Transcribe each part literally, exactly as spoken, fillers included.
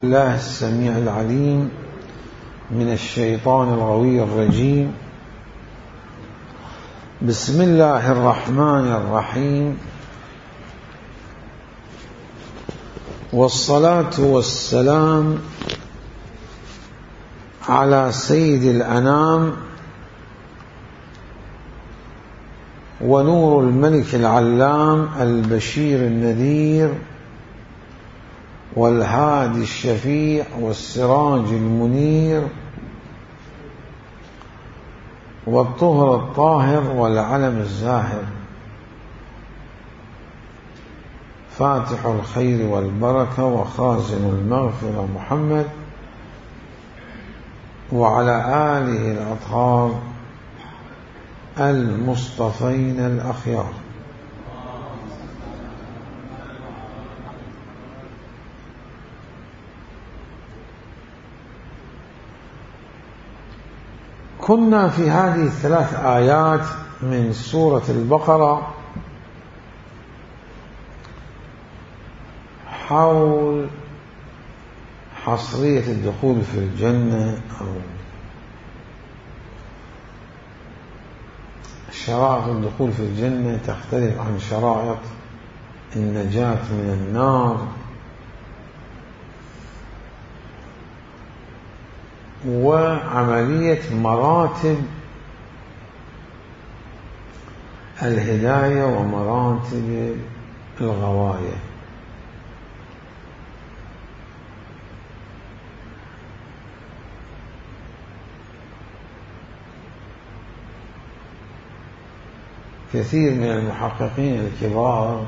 الله السميع العليم من الشيطان الغوي الرجيم. بسم الله الرحمن الرحيم، والصلاة والسلام على سيد الأنام ونور الملك العلام البشير النذير والهادي الشفيع والسراج المنير والطهر الطاهر والعلم الزاهر، فاتح الخير والبركة وخازن المغفرة محمد وعلى آله الأطهار المصطفين الأخيار. كنا في هذه الثلاث آيات من سورة البقرة حول حصرية الدخول في الجنة أو شرائط الدخول في الجنة تختلف عن شرائط النجاة من النار، وعملية مراتب الهداية ومراتب الغواية. كثير من المحققين الكبار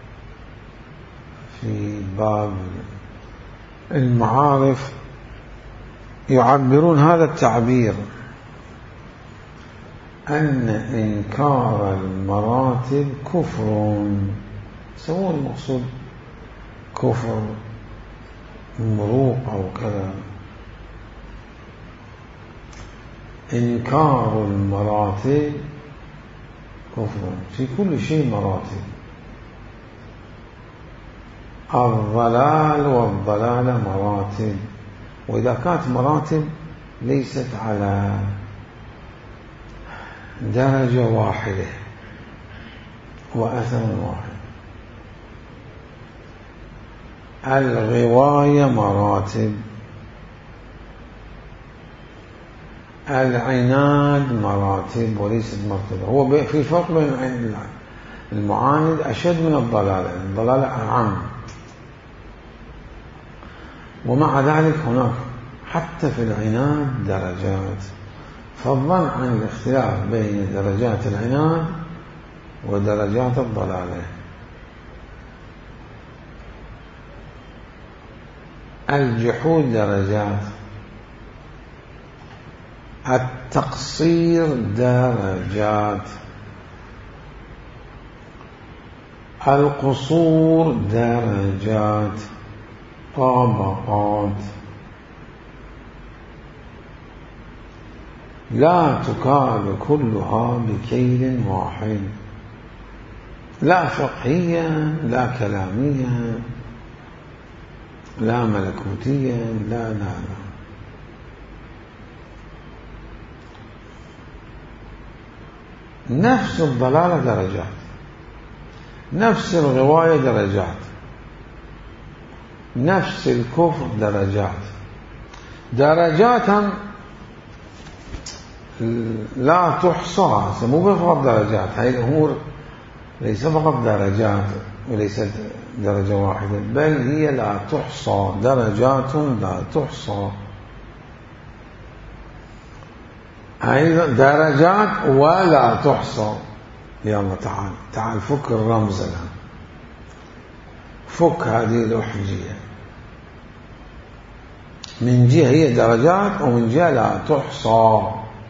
في باب المعارف يعبرون هذا التعبير أن إنكار المراتب كفر، سواء المقصود كفر مروق أو كذا. إنكار المراتب كفر، في كل شيء مراتب، الضلال والضلال مراتب، وإذا كانت مراتب ليست على درجة واحدة وأثر واحد. الغواية مراتب، العناد مراتب وليست مرتبة. هو في فرق بين المعاند أشد من الضلال، الضلال أعم، ومع ذلك هناك حتى في العناد درجات، فضلا عن الاختلاف بين درجات العناد ودرجات الضلالة. الجحود درجات، التقصير درجات، القصور درجات، طبقات، لا تكال كلها بكيل واحد، لا فقهيا لا كلاميا لا ملكوتيا لا لا لا. نفس الضلالة درجات، نفس الغواية درجات، نفس الكفر درجات، درجات لا تحصى. مو فقط درجات، هذه الأمور ليس فقط درجات وليست درجة واحدة، بل هي لا تحصى، درجات لا تحصى، أيضا درجات ولا تحصى. يا الله تعال تعال فك الرمز الآن، فك هذه الأحجية. من جهة هي درجات ومن جهة لا تحصى.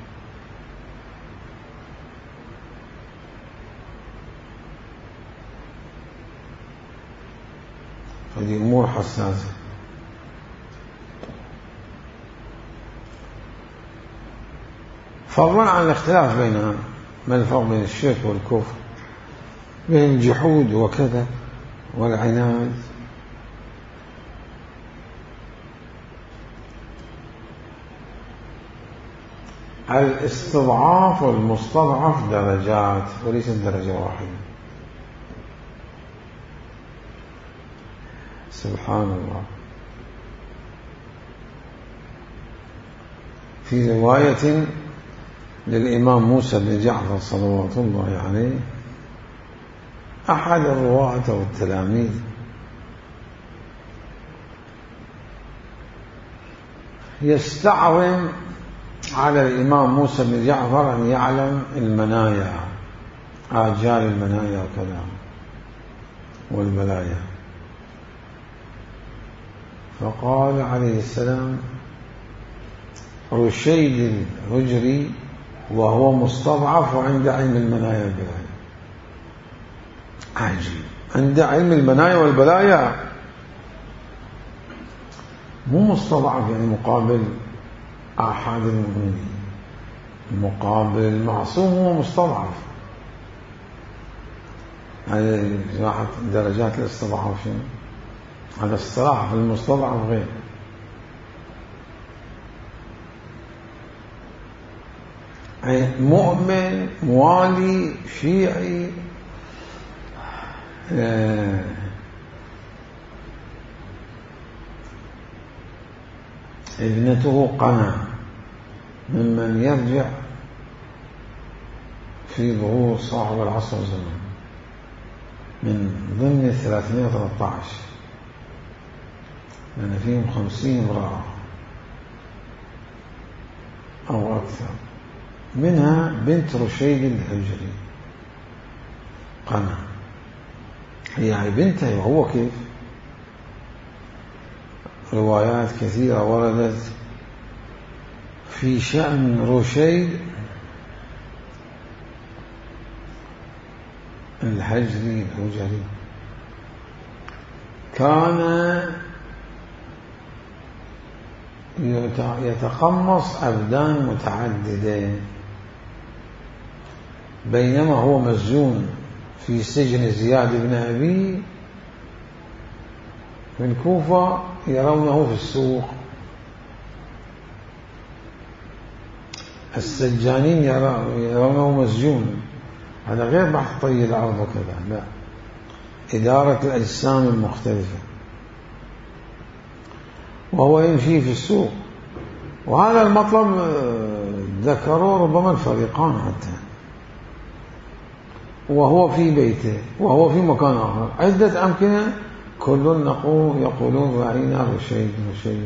هذه أمور حساسة. فضلا عن الاختلاف بينها، ما الفرق بين الشرك والكفر، بين الجحود وكذا والعناد. الاستضعاف والمستضعف درجات وليست درجة واحدة. سبحان الله. في رواية للإمام موسى بن جعفر صلوات الله عليه أحد الرواة والتلاميذ يستعظم على الإمام موسى بن جعفر أن يعلم المنايا، آجال المنايا وكذا والبلايا، فقال عليه السلام: رشيد الهجري وهو مستضعف وعند علم المنايا والبلايا. عجيب، عند علم المنايا والبلايا، مو مستضعف يعني مقابل أحد المؤمنين، مقابل المعصوم هو مستضعف. هذه واحد درجات الاستضعاف. هذا الصراحة في المستضعف غير. مؤمن موالي شيعي آه ابنته قنا ممن يرجع في ظهور صاحب العصر والزمان من ضمن ثلاثمائة وثلاثة عشر، لأن فيهم خمسين امرأة أو أكثر، منها بنت رشيد الهجري قنا. هي بنته وهو كيف؟ روايات كثيرة وردت في شأن رشيد الهجري الهجري. كان يتقمص أبدان متعددة، بينما هو مسجون في سجن زياد بن أبي في الكوفة يرونه في السوق، السجانين يرونه مسجون. هذا غير بحث طي الأرض وكذا، لا، إدارة الأجسام المختلفة، وهو يمشي في السوق. وهذا المطلب ذكروا ربما الفريقان حتى، وهو في بيته وهو في مكان آخر، عدة أمكنة، كل نقول يقولون رأينا رشيد رشيد.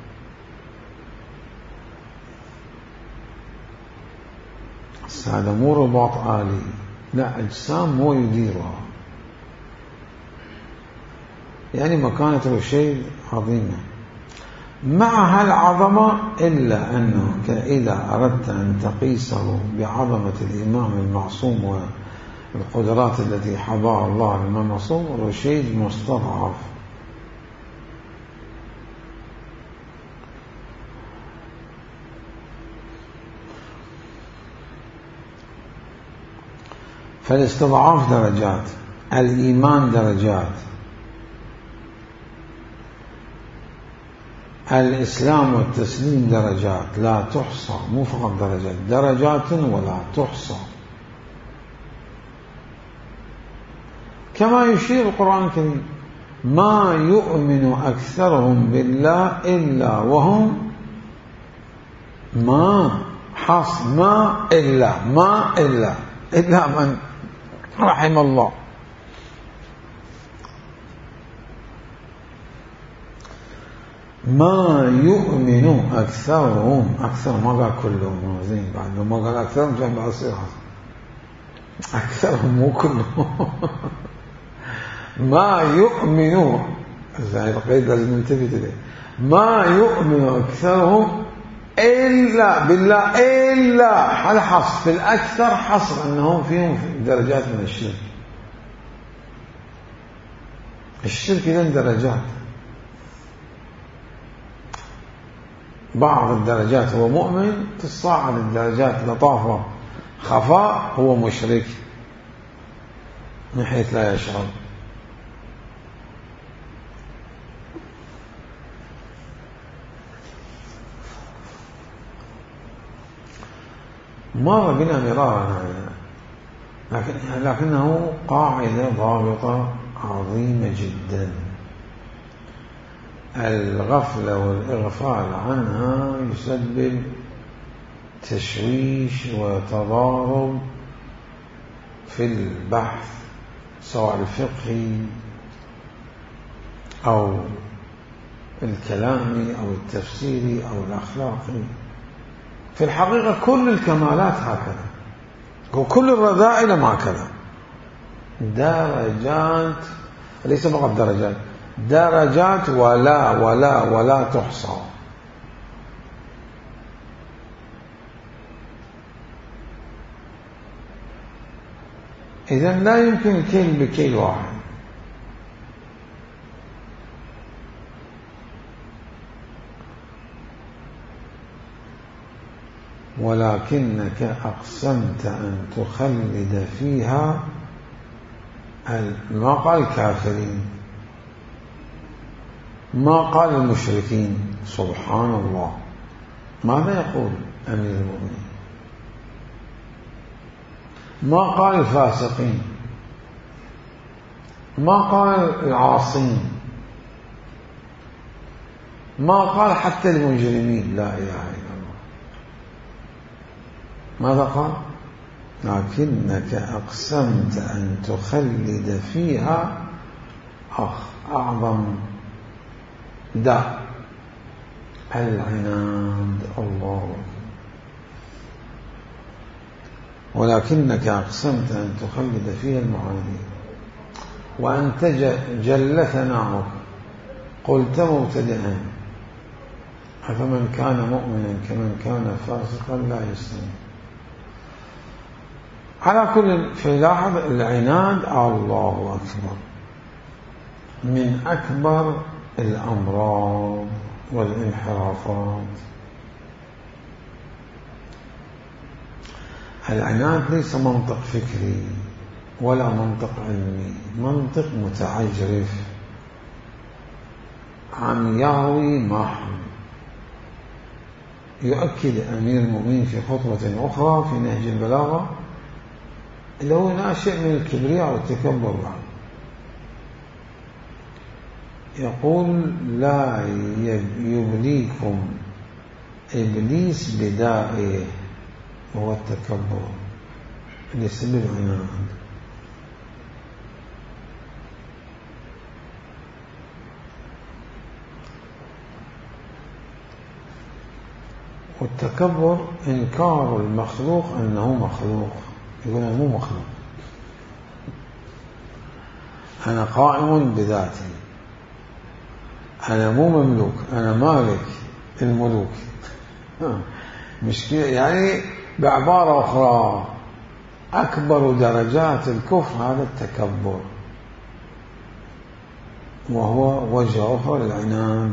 هذا مو رباط آلي، لا، أجسام مو يديرها، يعني مكانة رشيد عظيمة مع هالعظمة، إلا أنه إذا أردت أن تقيسه بعظمة الإمام المعصوم والقدرات التي حضاها الله الإمام المعصوم، رشيد مستضعف. فالاستضعاف درجات، الإيمان درجات، الإسلام والتسليم درجات لا تحصى، مو فقط درجات، درجات ولا تحصى. كما يشير القرآن الكريم: ما يؤمن أكثرهم بالله إلا وهم ما حص ما إلا ما إلا إلا من رحم الله. ما يؤمن أكثرهم، أكثر ما قال كلهم، زين بعد ما قال أكثرهم جنب أصيرها، أكثرهم مو كلهم. ما يؤمن، القيد لازم ننتبه إليه، ما يؤمن أكثرهم إلا بالله إلا، هذا حصر في الأكثر، حصر أنهم فيهم درجات من الشرك. الشرك إذن درجات، بعض الدرجات هو مؤمن، تصاعد الدرجات لطافة خفاء هو مشرك من حيث لا يشعر. مر بنا مرارا هذا، لكن لكنه قاعدة ضابطة عظيمة جدا. الغفلة والإغفال عنها يسبب تشويش وتضارب في البحث، سواء الفقهي أو الكلامي أو التفسيري أو الأخلاقي. في الحقيقة كل الكمالات هكذا، وكل الرذائل هكذا، درجات، ليس فقط درجات، درجات ولا ولا ولا تحصى. إذن لا يمكن الكيل بكيل واحد. ولكنك أقسمت أن تخلد فيها، ما قال الكافرين، ما قال المشركين، سبحان الله، ماذا يقول أمير المؤمنين؟ ما قال الفاسقين، ما قال العاصين، ما قال حتى المجرمين، لا إله إلا الله. ماذا قال؟ لكنك أقسمت أن تخلد فيها أخ أعظم داء العناد. الله أكبر. ولكنك أقسمت أن تخلد فيها المعاندين، وأنت جل ثناؤك قلت مبتدئا: أفمن كان مؤمنا كمن كان فاسقا لا يستوي. على كل في لاحظ العناد، الله أكبر، من أكبر الأمراض والانحرافات. العناد ليس منطق فكري ولا منطق علمي، منطق متعجرف عمياوي محض. يؤكد أمير المؤمنين في خطوة أخرى في نهج البلاغة اللي هو ناشئ من الكبرياء والتكبر بعد. يقول: لا يبليكم إبليس بدائه، وهو التكبر اللي يسبب العناد. والتكبر إنكار المخلوق أنه مخلوق. يقول: أنا مو مخلوق، أنا قائم بذاتي، أنا مو مملوك، أنا مالك الملوك. مشكلة يعني. بعبارة أخرى، أكبر درجات الكفر هذا التكبر، وهو وجه أخرى للعناد.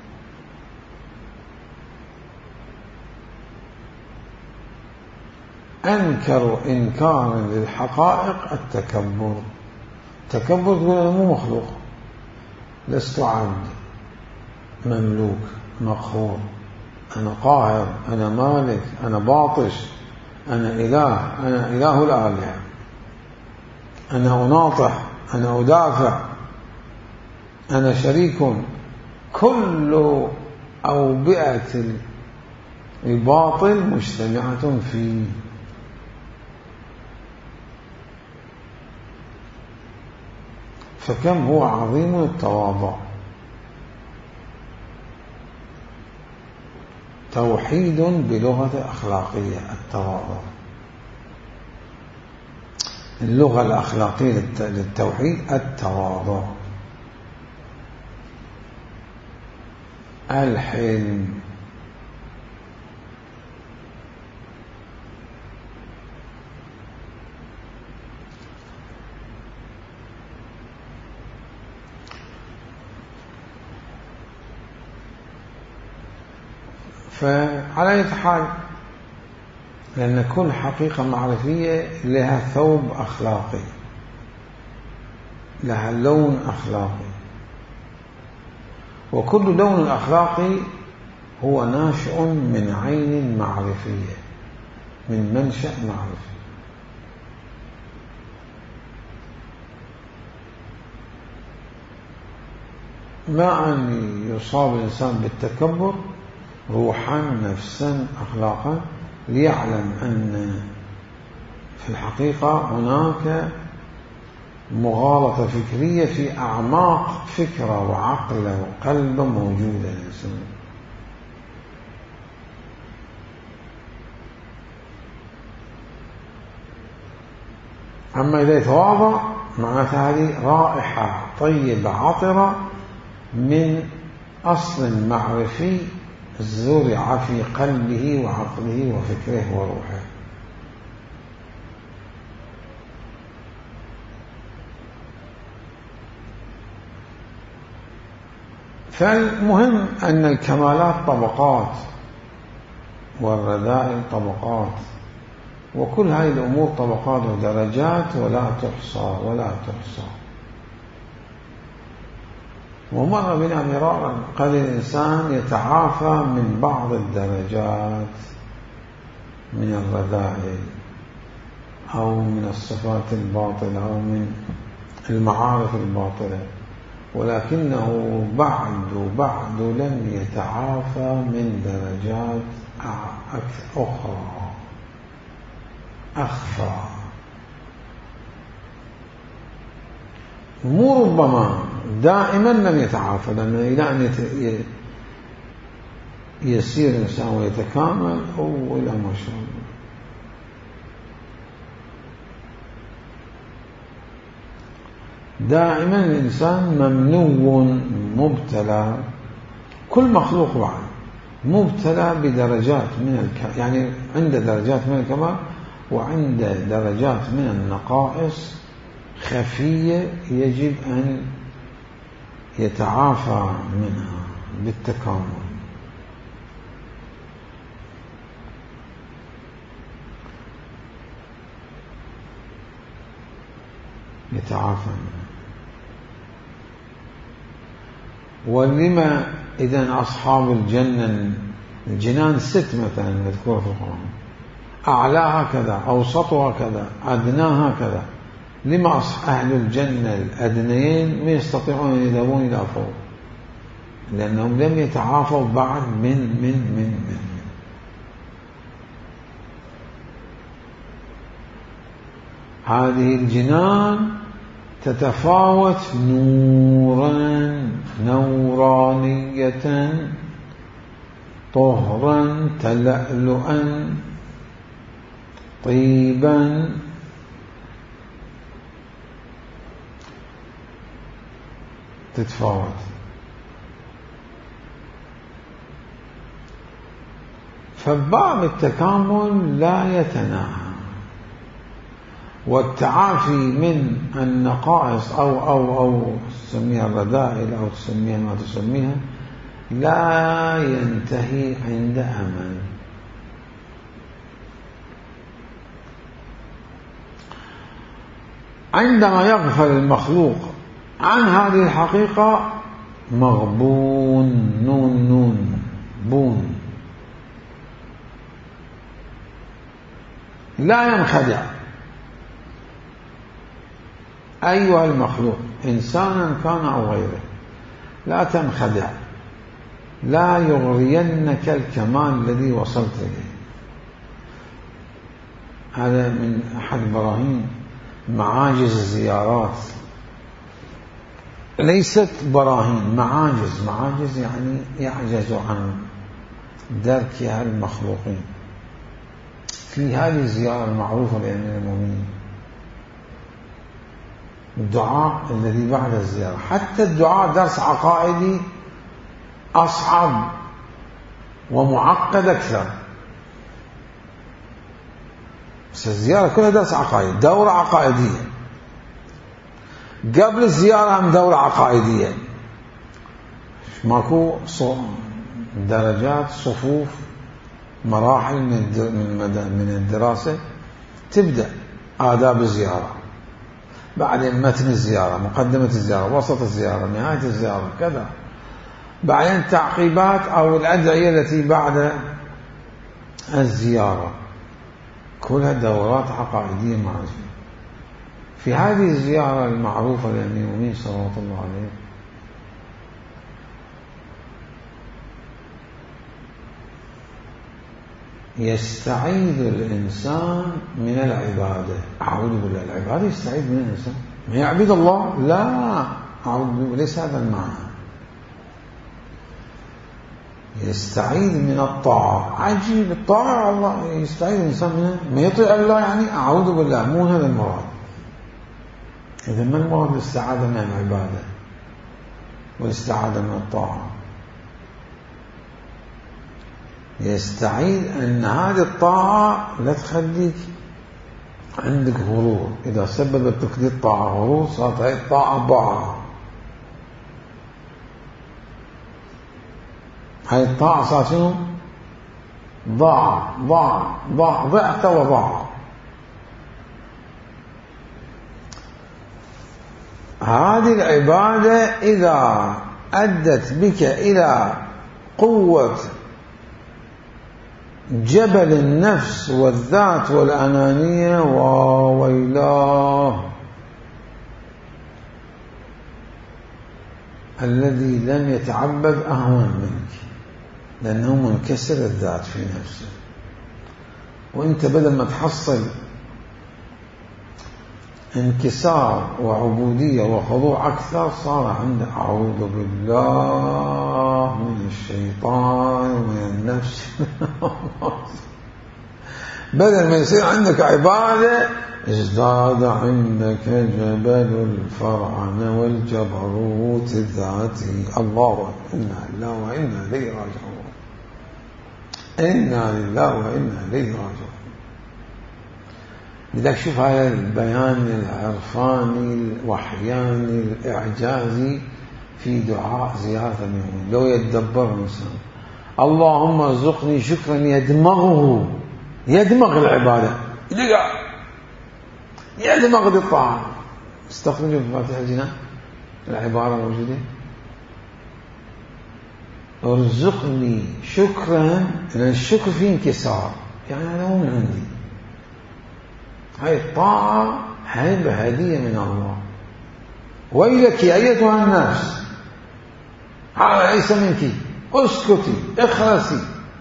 أنكر إنكارا للحقائق التكبر. تكبر تقول أنا مو مخلوق، لست عبد مملوك مقهور، أنا قاهر، أنا مالك، أنا باطش، أنا إله، أنا إله الآلهة، أنا أناطح، أنا أدافع، أنا شريك. كل أوبئة الباطل مجتمعة فيه. فكم هو عظيم التواضع. توحيد بلغة أخلاقية، التواضع. اللغة الأخلاقية للتوحيد التواضع، الحلم. فعلى أي حال، لأن كل حقيقة معرفية لها ثوب أخلاقي، لها لون أخلاقي، وكل لون أخلاقي هو ناشئ من عين معرفية. من منشأ معرفي. ما أن يصاب الإنسان بالتكبر روحا نفسا أخلاقا، ليعلم أن في الحقيقة هناك مغالطة فكرية في أعماق فكرة وعقل وقلب موجودة الإنسان. أما إذا يتواضع معناتها هذه رائحة طيبة عطرة من أصل معرفي زرع في قلبه وعقله وفكره وروحه. فالمهم أن الكمالات طبقات والرذائل طبقات، وكل هذه الأمور طبقات ودرجات ولا تحصى ولا تحصى. ومر بنا مرارا قد الإنسان يتعافى من بعض الدرجات من الرذائل أو من الصفات الباطلة أو من المعارف الباطلة، ولكنه بعد بعد لم يتعافى من درجات أخرى أخفى. مو ربما دائما لم يتعافى، لأنه إلى أن يسير الإنسان ويتكامل أو إلى ما شاء الله. دائما الإنسان ممنوع مبتلى، كل مخلوق بعد مبتلى بدرجات من الكمال، يعني عند درجات من الكمال وعند درجات من النقائص خفية يجب أن يتعافى منها بالتكامل. يتعافى منها. ولما إذن أصحاب الجنة الجنان ست مثلا مذكورة في القرآن، أعلاها كذا، أوسطها كذا، أدناها كذا. لما أهل الجنة الأدنيين ما يستطيعون أن يذهبون إلى فوق؟ لأنهم لم يتعافوا بعد من من من من, من. هذه الجنان تتفاوت نورا نورانية طهرا تلألؤا طيبا تتفاوت. فباب التكامل لا يتناهى، والتعافي من النقائص أو أو أو تسميها الرذائل أو تسميها ما تسميها لا ينتهي عند أمل. عندما يغفل المخلوق عن هذه الحقيقة مغبون، نون نون بون، لا ينخدع. أيها المخلوق إنسانا كان أو غيره لا تنخدع، لا يغرينك الكمال الذي وصلت إليه. هذا من أحد براهين معاجز الزيارات، ليست براهين، معاجز. معاجز يعني يعجز عن دركها المخلوقين. في هذه الزيارة المعروفة لأمير المؤمنين الدعاء الذي بعد الزيارة، حتى الدعاء درس عقائدي أصعب ومعقد أكثر. بس الزيارة كلها درس عقائدي، دورة عقائدية. قبل الزيارة هم دورة عقائدية، ماكو درجات صفوف مراحل من الدراسة. تبدأ آداب الزيارة، بعدين متن الزيارة، مقدمة الزيارة، وسط الزيارة، نهاية الزيارة، كذا. بعدين تعقيبات أو الأدعية التي بعد الزيارة. كلها دورات عقائدية معروفة. في هذه الزيارة المعروفة لأمير المؤمنين صلوات الله عليه يستعيذ الإنسان من العبادة. أعوذ بالله، العبادة يستعيذ من الإنسان، ما يعبد الله، لا، أعوذ بالله، ليس هذا المعنى. يستعيذ من الطاعة. عجيب، الطاعة الله يستعيذ الإنسان منها، ما يطيع الله يعني أعوذ بالله، مو هذا المراد. إذا ما المراد الاستعاذة من العبادة والاستعاذة من الطاعة؟ يستعيذ أن هذه الطاعة لا تخليك عندك غرور، إذا سببت لك دي الطاعة غرور صارت هذه الطاعة ضاعة، هذه الطاعة صارت شنو؟ ضاع ضاع ضاع ضعت وضاع. هذه العبادة إذا أدت بك إلى قوة جبل النفس والذات والأنانية، وويلاه الذي لم يتعبد أهون منك، لأنه منكسر الذات في نفسه. وانت بدل ما تحصل انكسار وعبودية وخضوع أكثر، صار عندك أعوذ بالله من الشيطان ومن النفس. بدل ما يصير عندك عبادة ازداد عندك جبل الفرعنة والجبروت الذاتي. الله، إنا لله وإنا إليه راجعون، إنا لله وإنا إليه راجعون. لذلك شوف هذا البيان العرفاني الوحياني الإعجازي في دعاء زيارة المؤمن. لو يتدبر الإنسان اللهم ارزقني شكرا يدمغه، يدمغ العبادة، يدمغ بالطاعة. استخرجوا في فاتحة الجنان العبارة موجودة، ارزقني شكرا، لأن الشكر فيه انكسار، يعني هذا مو من عندي، هاي الطاعة هبة هدية من الله. ويلك أيتها الناس، هذا ليس منك، اسكتي، اخرسي،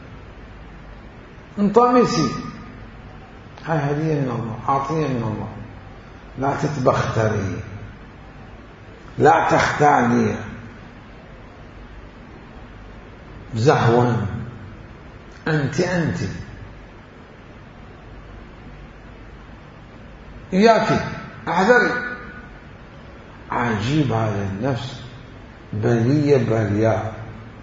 انطمسي، هاي هدية من الله، عطية من الله. لا تتبختري، لا تختالي زهوا، أنت أنت إياك، احذري. عجيب هذا النفس، بلية بلياء.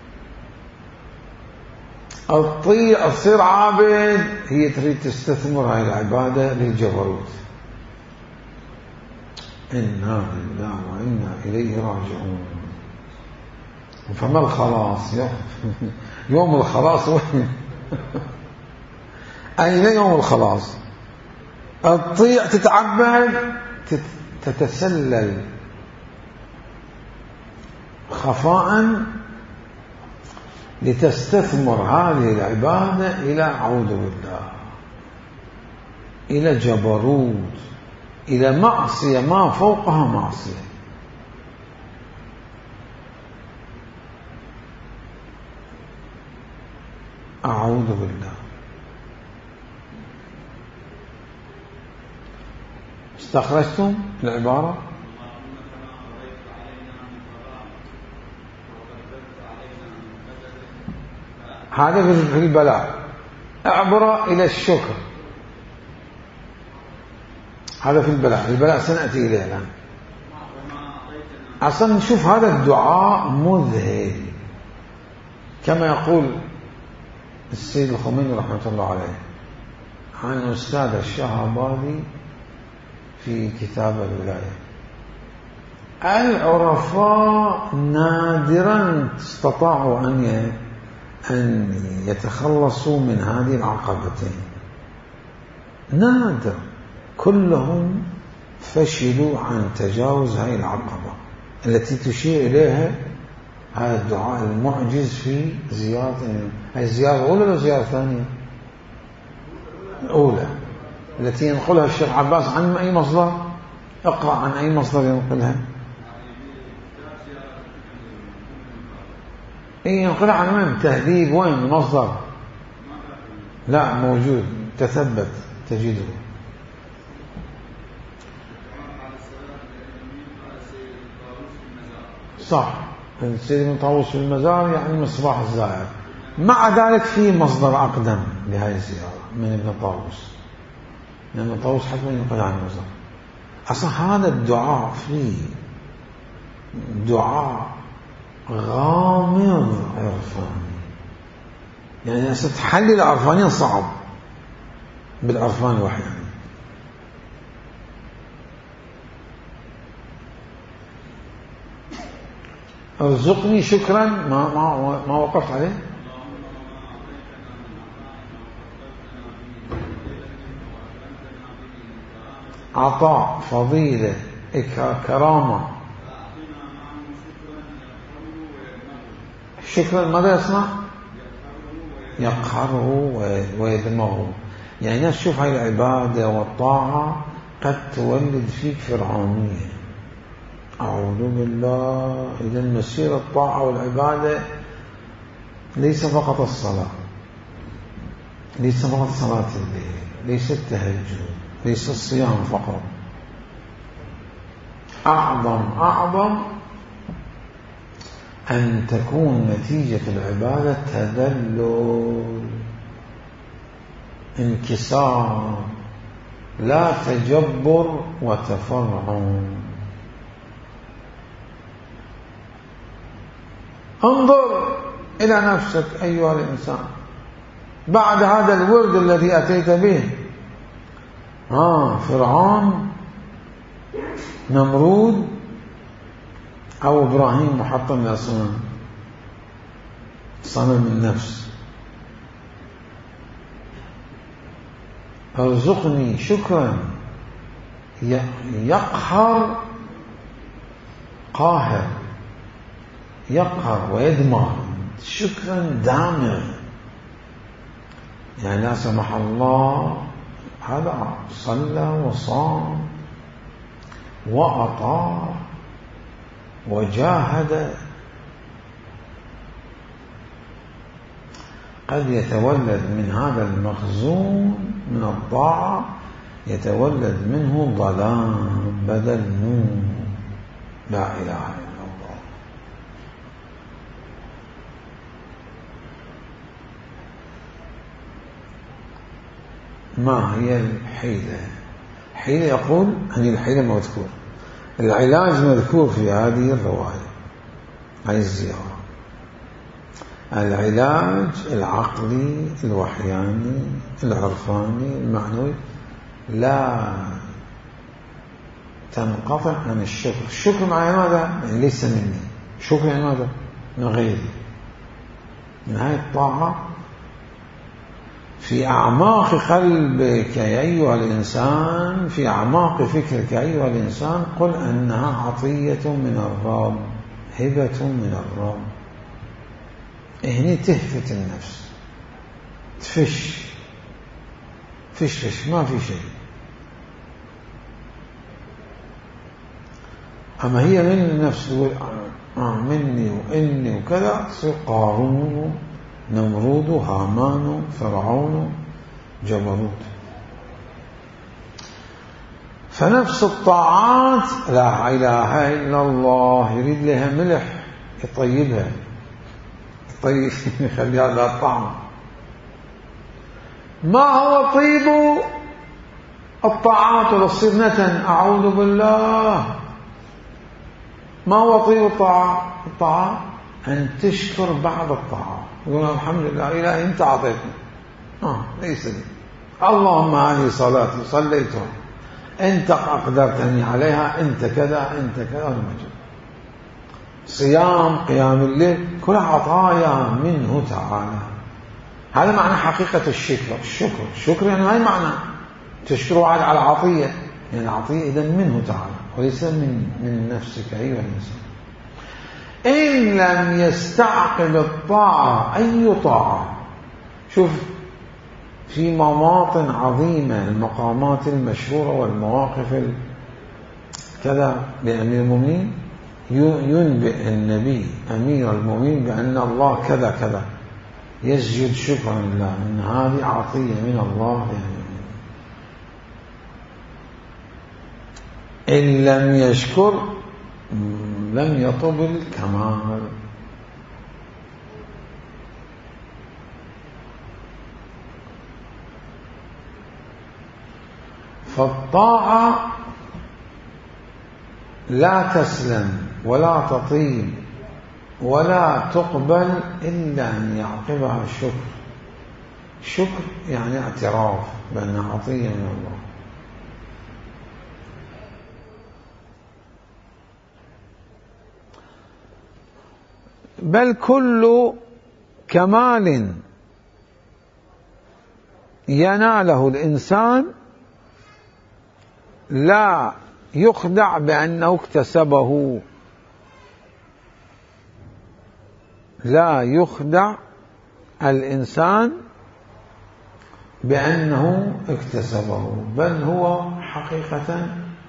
الطيع تصير عابد، هي تريد تستثمر هاي العبادة للجبروت. إنا لله وإنا إليه راجعون. فما الخلاص؟ يوم الخلاص وين؟ أين يوم الخلاص؟ الطيع تتعبد، تتسلل خفاء لتستثمر هذه العبادة إلى أعوذ بالله، إلى جبروت، إلى معصية ما فوقها معصية. أعوذ بالله. استخرجتم العبارة؟ هذا في البلاء. اعبر إلى الشكر، هذا في البلاء. البلاء سنأتي إليه الآن. أصلا نشوف هذا الدعاء مذهل، كما يقول السيد الخميني رحمة الله عليه عن أستاذ الشهباني في كتاب الولاية: العرفاء نادرا استطاعوا أن أن يتخلصوا من هذه العقبتين، نادر، كلهم فشلوا عن تجاوز هذه العقبة التي تشير إليها هذا الدعاء المعجز في زيارة. هذه الزيارة الأولى ولا الزيارة الثانية؟ الأولى. التي ينقلها الشيخ عباس عن أي مصدر؟ اقرأ عن أي مصدر ينقلها. إيه ينقلها عن من؟ تهذيب وين المصدر؟ لا موجود، تثبت تجده. صح، سيد ابن طاووس في المزار يعني مصباح الزائر. مع ذلك في مصدر أقدم لهذه الزيارة من ابن طاووس، لأن ابن طاووس حتما ينقل عن المزار. أصلا هذا الدعاء فيه دعاء غامض عرفاني، يعني تحلل عرفانيا صعب بالعرفان الوحي يعني. ارزقني شكرا ما ما ما وقفت عليه. عطاء، فضيلة، كرامة. شكرا ماذا يصنع؟ يقهره ويدمغه. يعني الناس تشوف هاي العبادة والطاعة قد تولد فيك فرعونية. أعوذ بالله. إذا مسير الطاعة والعبادة ليس فقط الصلاة، ليس فقط صلاة الليل، ليس التهجد، ليس الصيام فقط. أعظم أعظم أن تكون نتيجة العبادة تذلل، انكسار، لا تجبر وتفرعن. انظر إلى نفسك أيها الإنسان بعد هذا الورد الذي أتيت به. آه فرعون، نمرود، أو إبراهيم محطم للصنم، صنم النفس. ارزقني شكرا يقهر، قاهر، يقهر ويدمر. شكرا دامغ، يعني لا سمح الله هذا صلى وصام وأطاع وجاهد، قد يتولد من هذا المخزون من الطاعة يتولد منه ظلام بدل نور. لا إله إلا الله. ما هي الحيلة؟ حيلة يقول هذه الحيلة مذكور، العلاج مذكور في هذه الرواية عن الزيارة. العلاج العقلي الوحياني العرفاني المعنوي لا تنقطع عن الشكر. الشكر مع ماذا؟ يعني ليس مني، شكر يعني ماذا؟ من غيري. من هذه الطاعة في أعماق قلبك يا أيها الإنسان، في أعماق فكرك يا أيها الإنسان، قل أنها عطية من الرب، هبة من الرب. هنا تهفت النفس، تفش فش فش ما في شيء. أما هي من النفس تقول مني وإني وكذا، تصير قارون، نمرود، هامان، فرعون، جبروت. فنفس الطاعات لا إله إلا الله يريد لها ملح يطيبها، يطيب يخليها لها طعم. ما هو طيب الطاعات وتصير نتن؟ أعوذ بالله. ما هو طيب الطاعة؟ الطاعة أن تشكر بعض الطاعة، يقول الحمد لله إلهي أنت أعطيتني، آه ليس لي، اللهم هذه صلاتي صليتها، أنت أقدرتني عليها، أنت كذا أنت كذا المجد. صيام، قيام الليل، كل عطايا منه تعالى. هذا معنى حقيقة الشكر. الشكر الشكر يعني ما معنى تشكره على العطية، يعني العطية إذن منه تعالى وليس من من نفسك أيها الإنسان. إن لم يستعقل الطاعة أي طاعة، شوف في مواطن عظيمة، المقامات المشهورة والمواقف كذا لأمير المؤمنين، ينبئ النبي أمير المؤمنين بأن الله كذا كذا، يسجد شكرا لله أن هذه عطية من الله يعني. إن لم يشكر لم يطب الكمال. فالطاعة لا تسلم ولا تطيب ولا تقبل إلا أن يعقبها الشكر. شكر يعني اعتراف بأنها عطية من الله. بل كل كمال يناله الإنسان لا يخدع بأنه اكتسبه، لا يخدع الإنسان بأنه اكتسبه، بل هو حقيقة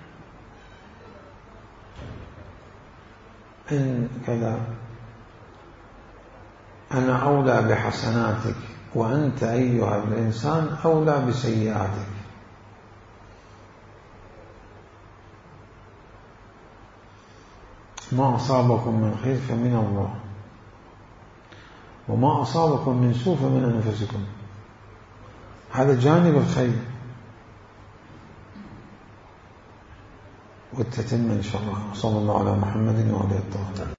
إن كذا أنا أولى بحسناتك وأنت أيها الإنسان أولى بسيئاتك. ما أصابكم من خير فمن الله وما أصابكم من سوء فمن أنفسكم. هذا جانب الخير، والتتم إن شاء الله. صلى الله على محمد وعلى آله الطاهرين.